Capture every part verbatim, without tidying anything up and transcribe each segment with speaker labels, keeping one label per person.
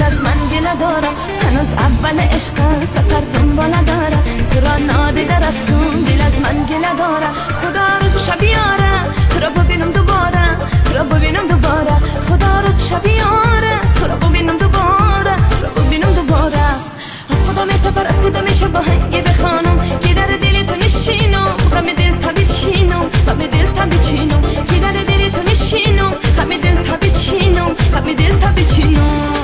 Speaker 1: از من گله داره، هنوز اول عشق سفر دنبال داره، تو را نادیده رفتم دل از من گله داره. خدا روز شب بیاره تو را ببینم دوباره، تو را ببینم دوباره. خدا روز شب بیاره تو را ببینم دوباره، تو را ببینم دوباره. از خدا می سفر از خدا میشه با هنگی بخوانم که در دل تو نشینم، غم دل تا بچینم، غم دل تا بچینم که در دل تو نشینم، غم دل تا بچینم، غم دل تا بچینم.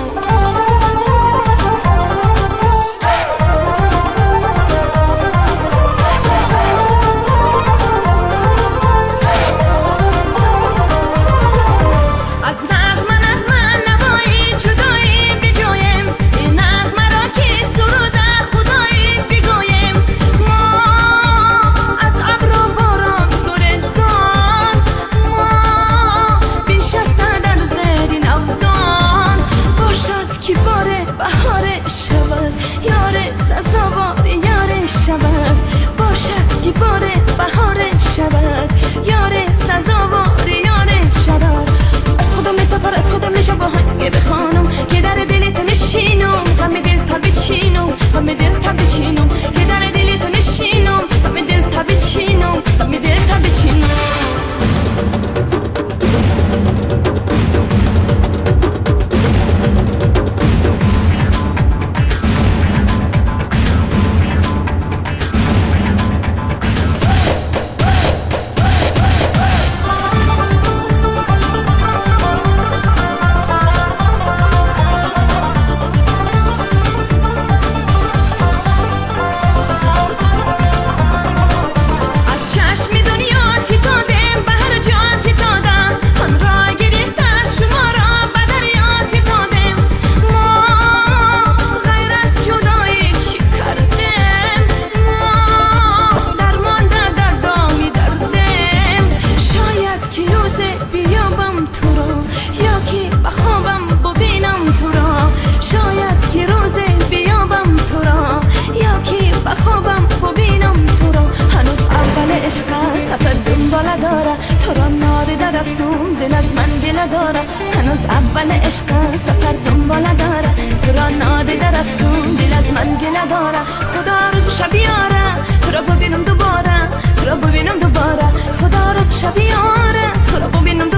Speaker 1: دل از من گله داره، هنوز اول عشق سفر دنبال داره، تو را نادیده رفتم دل از من گله داره. خدا روز شب بیاره تو را ببینم دوباره، تو را ببینم دوباره. خدا روز شب بیاره تو را ببینم